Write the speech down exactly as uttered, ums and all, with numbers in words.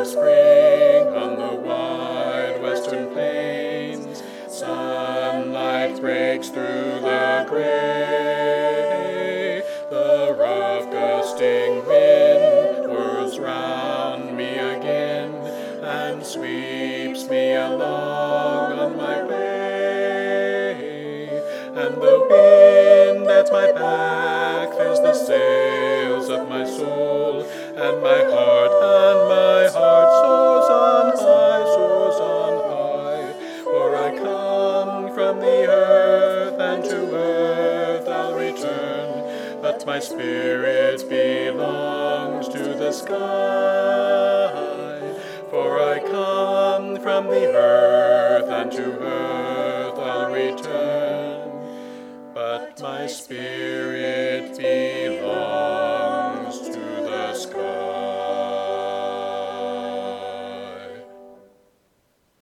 of spring on the wide western plains. Sunlight breaks through the gray. The rough gusting wind whirls round me again and sweeps me along on my way. And the wind at my back fills the sails of my soul, and my heart, and my heart soars on high, soars on high. For I come from the earth, and to earth I'll return, but my spirit belongs to the sky. For I come from the earth, and to earth I'll return, but my spirit